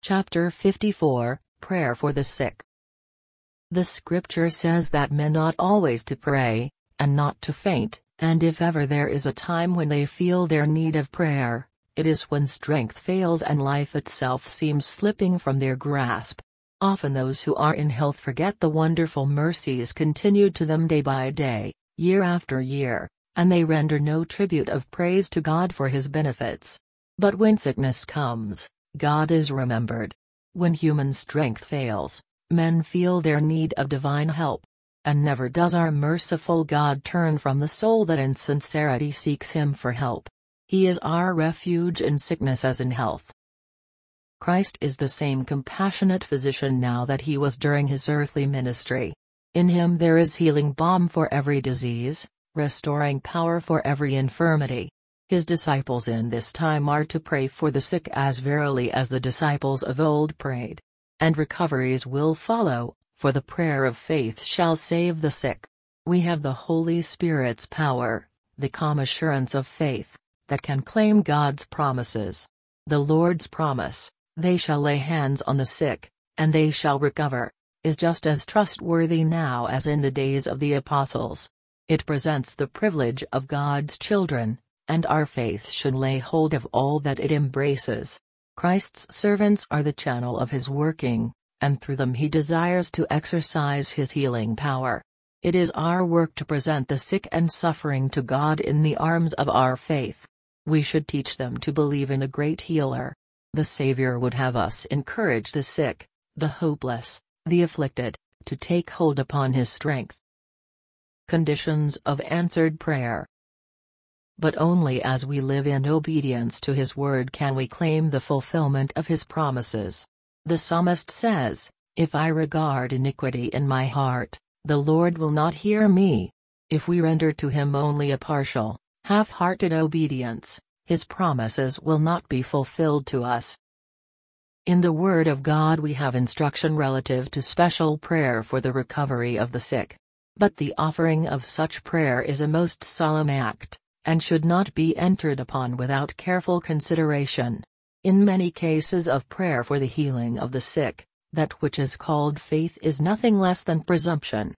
Chapter 54, Prayer for the Sick. The scripture says that men ought always to pray, and not to faint, and if ever there is a time when they feel their need of prayer, it is when strength fails and life itself seems slipping from their grasp. Often those who are in health forget the wonderful mercies continued to them day by day, year after year, and they render no tribute of praise to God for His benefits. But when sickness comes, God is remembered. When human strength fails, men feel their need of divine help. And never does our merciful God turn from the soul that in sincerity seeks Him for help. He is our refuge in sickness as in health. Christ is the same compassionate physician now that He was during His earthly ministry. In Him there is healing balm for every disease, restoring power for every infirmity. His disciples in this time are to pray for the sick as verily as the disciples of old prayed. And recoveries will follow, for the prayer of faith shall save the sick. We have the Holy Spirit's power, the calm assurance of faith, that can claim God's promises. The Lord's promise, "They shall lay hands on the sick, and they shall recover," is just as trustworthy now as in the days of the apostles. It presents the privilege of God's children, and our faith should lay hold of all that it embraces. Christ's servants are the channel of His working, and through them He desires to exercise His healing power. It is our work to present the sick and suffering to God in the arms of our faith. We should teach them to believe in the great Healer. The Savior would have us encourage the sick, the hopeless, the afflicted, to take hold upon His strength. Conditions of answered prayer. But only as we live in obedience to His word can we claim the fulfillment of His promises. The psalmist says, "If I regard iniquity in my heart, the Lord will not hear me." If we render to Him only a partial, half-hearted obedience, His promises will not be fulfilled to us. In the Word of God we have instruction relative to special prayer for the recovery of the sick. But the offering of such prayer is a most solemn act, and should not be entered upon without careful consideration. In many cases of prayer for the healing of the sick, that which is called faith is nothing less than presumption.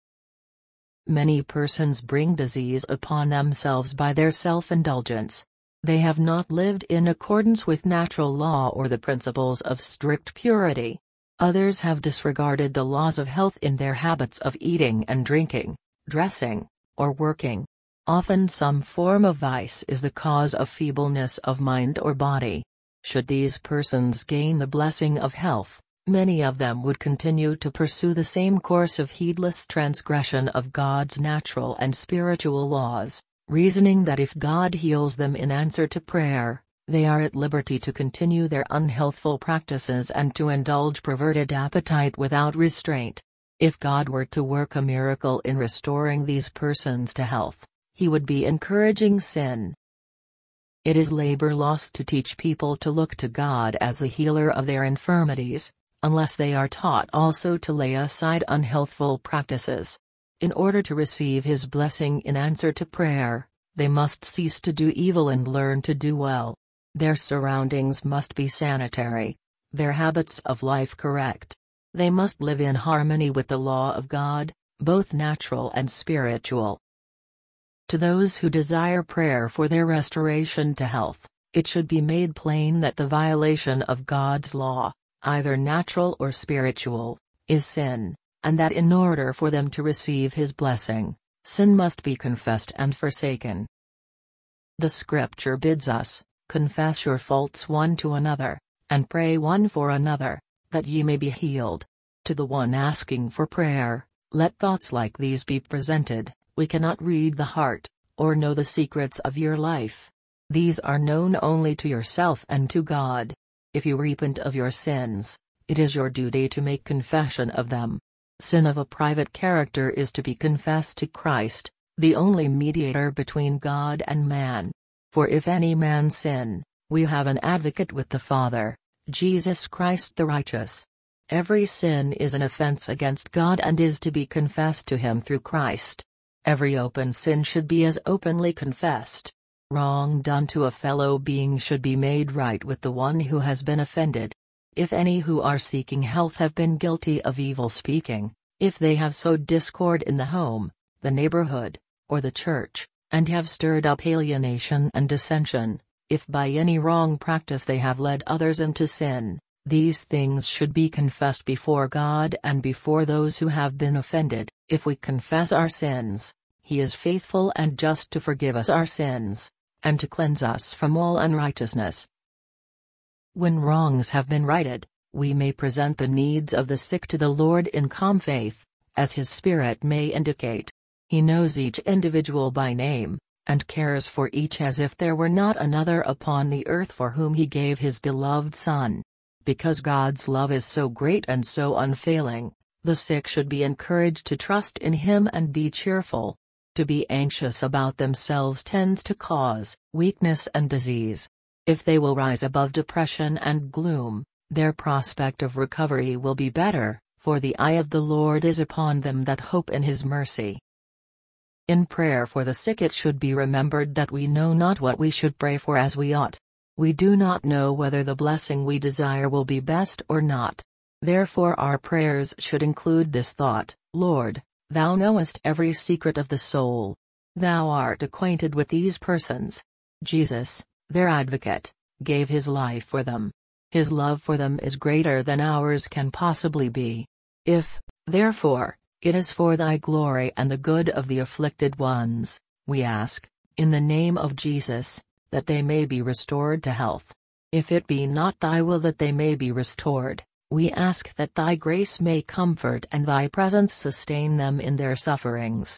Many persons bring disease upon themselves by their self-indulgence. They have not lived in accordance with natural law or the principles of strict purity. Others have disregarded the laws of health in their habits of eating and drinking, dressing, or working. Often some form of vice is the cause of feebleness of mind or body. Should these persons gain the blessing of health, many of them would continue to pursue the same course of heedless transgression of God's natural and spiritual laws, reasoning that if God heals them in answer to prayer, they are at liberty to continue their unhealthful practices and to indulge perverted appetite without restraint. If God were to work a miracle in restoring these persons to health, He would be encouraging sin. It is labor lost to teach people to look to God as the healer of their infirmities, unless they are taught also to lay aside unhealthful practices. In order to receive His blessing in answer to prayer, they must cease to do evil and learn to do well. Their surroundings must be sanitary, their habits of life correct. They must live in harmony with the law of God, both natural and spiritual. To those who desire prayer for their restoration to health, it should be made plain that the violation of God's law, either natural or spiritual, is sin, and that in order for them to receive His blessing, sin must be confessed and forsaken. The Scripture bids us, "Confess your faults one to another, and pray one for another, that ye may be healed." To the one asking for prayer, let thoughts like these be presented: we cannot read the heart, or know the secrets of your life. These are known only to yourself and to God. If you repent of your sins, it is your duty to make confession of them. Sin of a private character is to be confessed to Christ, the only mediator between God and man. For if any man sin, we have an advocate with the Father, Jesus Christ the righteous. Every sin is an offense against God and is to be confessed to Him through Christ. Every open sin should be as openly confessed. Wrong done to a fellow being should be made right with the one who has been offended. If any who are seeking health have been guilty of evil speaking, if they have sowed discord in the home, the neighborhood, or the church, and have stirred up alienation and dissension, if by any wrong practice they have led others into sin, these things should be confessed before God and before those who have been offended. If we confess our sins, He is faithful and just to forgive us our sins, and to cleanse us from all unrighteousness. When wrongs have been righted, we may present the needs of the sick to the Lord in calm faith, as His Spirit may indicate. He knows each individual by name, and cares for each as if there were not another upon the earth for whom He gave His beloved Son. Because God's love is so great and so unfailing, the sick should be encouraged to trust in Him and be cheerful. To be anxious about themselves tends to cause weakness and disease. If they will rise above depression and gloom, their prospect of recovery will be better, for the eye of the Lord is upon them that hope in His mercy. In prayer for the sick it should be remembered that we know not what we should pray for as we ought. We do not know whether the blessing we desire will be best or not. Therefore our prayers should include this thought: Lord, Thou knowest every secret of the soul. Thou art acquainted with these persons. Jesus, their advocate, gave His life for them. His love for them is greater than ours can possibly be. If, therefore, it is for Thy glory and the good of the afflicted ones, we ask, in the name of Jesus, that they may be restored to health. If it be not Thy will that they may be restored, we ask that Thy grace may comfort and Thy presence sustain them in their sufferings.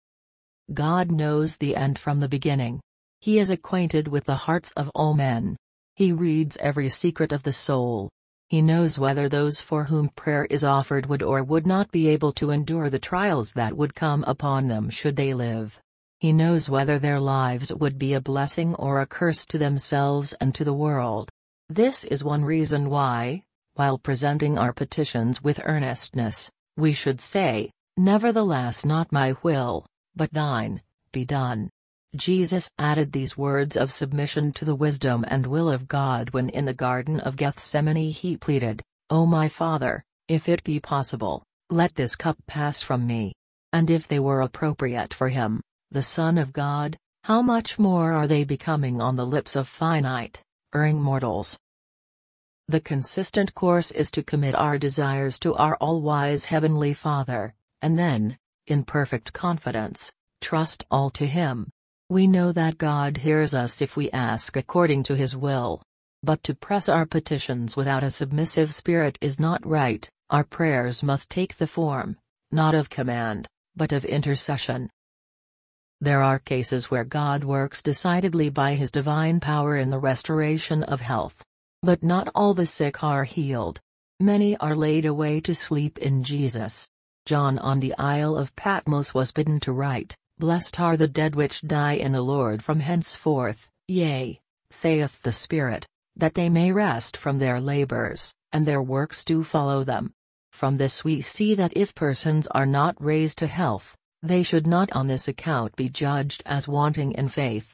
God knows the end from the beginning. He is acquainted with the hearts of all men. He reads every secret of the soul. He knows whether those for whom prayer is offered would or would not be able to endure the trials that would come upon them should they live. He knows whether their lives would be a blessing or a curse to themselves and to the world. This is one reason why, while presenting our petitions with earnestness, we should say, "Nevertheless not my will, but Thine, be done." Jesus added these words of submission to the wisdom and will of God when in the Garden of Gethsemane He pleaded, "O my Father, if it be possible, let this cup pass from me." And if they were appropriate for Him, the Son of God, how much more are they becoming on the lips of finite, erring mortals? The consistent course is to commit our desires to our all-wise Heavenly Father, and then, in perfect confidence, trust all to Him. We know that God hears us if we ask according to His will. But to press our petitions without a submissive spirit is not right. Our prayers must take the form, not of command, but of intercession. There are cases where God works decidedly by His divine power in the restoration of health. But not all the sick are healed. Many are laid away to sleep in Jesus. John on the Isle of Patmos was bidden to write, "Blessed are the dead which die in the Lord from henceforth, yea, saith the Spirit, that they may rest from their labors, and their works do follow them." From this we see that if persons are not raised to health, they should not on this account be judged as wanting in faith.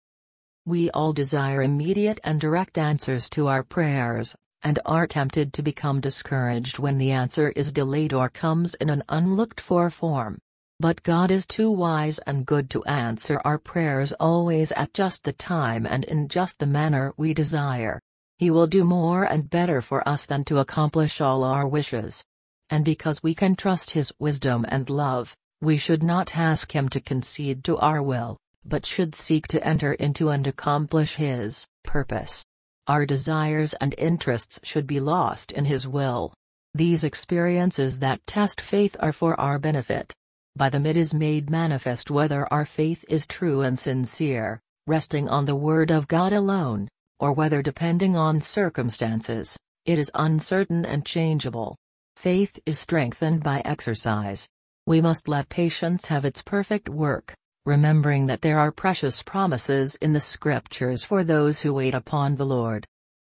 We all desire immediate and direct answers to our prayers, and are tempted to become discouraged when the answer is delayed or comes in an unlooked-for form. But God is too wise and good to answer our prayers always at just the time and in just the manner we desire. He will do more and better for us than to accomplish all our wishes. And because we can trust His wisdom and love, we should not ask Him to concede to our will, but should seek to enter into and accomplish His purpose. Our desires and interests should be lost in His will. These experiences that test faith are for our benefit. By them it is made manifest whether our faith is true and sincere, resting on the Word of God alone, or whether depending on circumstances, it is uncertain and changeable. Faith is strengthened by exercise. We must let patience have its perfect work, remembering that there are precious promises in the Scriptures for those who wait upon the Lord.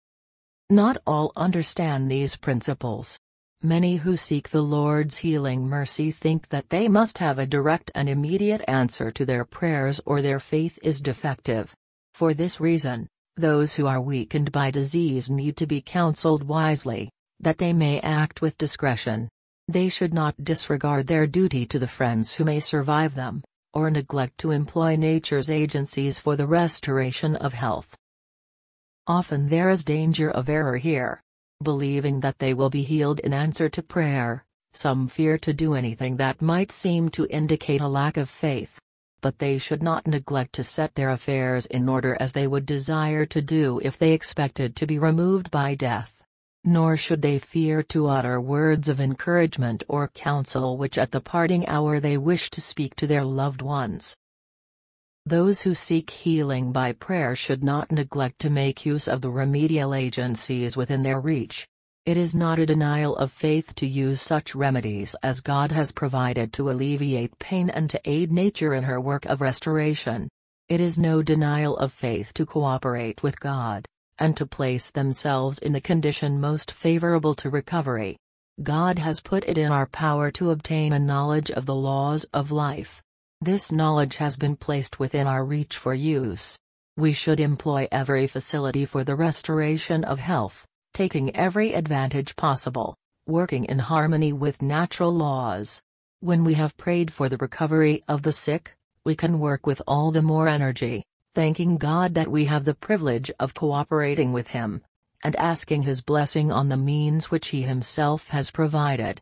Not all understand these principles. Many who seek the Lord's healing mercy think that they must have a direct and immediate answer to their prayers or their faith is defective. For this reason, Those who are weakened by disease need to be counseled wisely, that they may act with discretion. They should not disregard their duty to the friends who may survive them, or neglect to employ nature's agencies for the restoration of health. Often there is danger of error here. Believing that they will be healed in answer to prayer, some fear to do anything that might seem to indicate a lack of faith. But they should not neglect to set their affairs in order as they would desire to do if they expected to be removed by death. Nor should they fear to utter words of encouragement or counsel which at the parting hour they wish to speak to their loved ones. Those who seek healing by prayer should not neglect to make use of the remedial agencies within their reach. It is not a denial of faith to use such remedies as God has provided to alleviate pain and to aid nature in her work of restoration. It is no denial of faith to cooperate with God, and to place themselves in the condition most favorable to recovery. God has put it in our power to obtain a knowledge of the laws of life. This knowledge has been placed within our reach for use. We should employ every facility for the restoration of health, taking every advantage possible, working in harmony with natural laws. When we have prayed for the recovery of the sick, we can work with all the more energy, thanking God that we have the privilege of cooperating with Him, and asking His blessing on the means which He Himself has provided.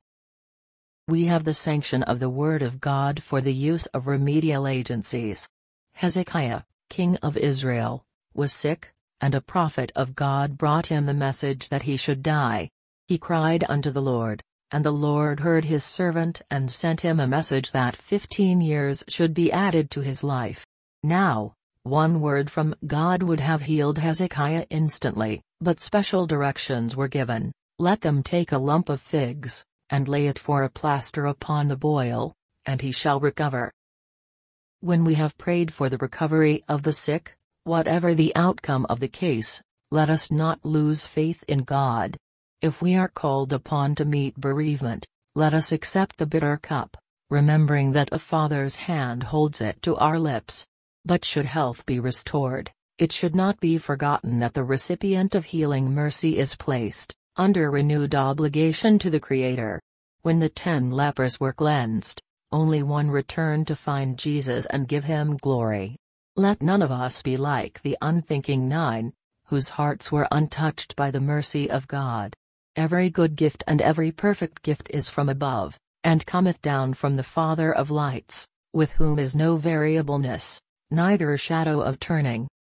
We have the sanction of the Word of God for the use of remedial agencies. Hezekiah, king of Israel, was sick, and a prophet of God brought him the message that he should die. He cried unto the Lord, and the Lord heard his servant and sent him a message that 15 years should be added to his life. Now, one word from God would have healed Hezekiah instantly, but special directions were given. Let them take a lump of figs, and lay it for a plaster upon the boil, and he shall recover. When we have prayed for the recovery of the sick, whatever the outcome of the case, let us not lose faith in God. If we are called upon to meet bereavement, let us accept the bitter cup, remembering that a Father's hand holds it to our lips. But should health be restored, it should not be forgotten that the recipient of healing mercy is placed under renewed obligation to the Creator. When the 10 lepers were cleansed, only one returned to find Jesus and give Him glory. Let none of us be like the unthinking 9, whose hearts were untouched by the mercy of God. Every good gift and every perfect gift is from above, and cometh down from the Father of lights, with whom is no variableness, neither shadow of turning.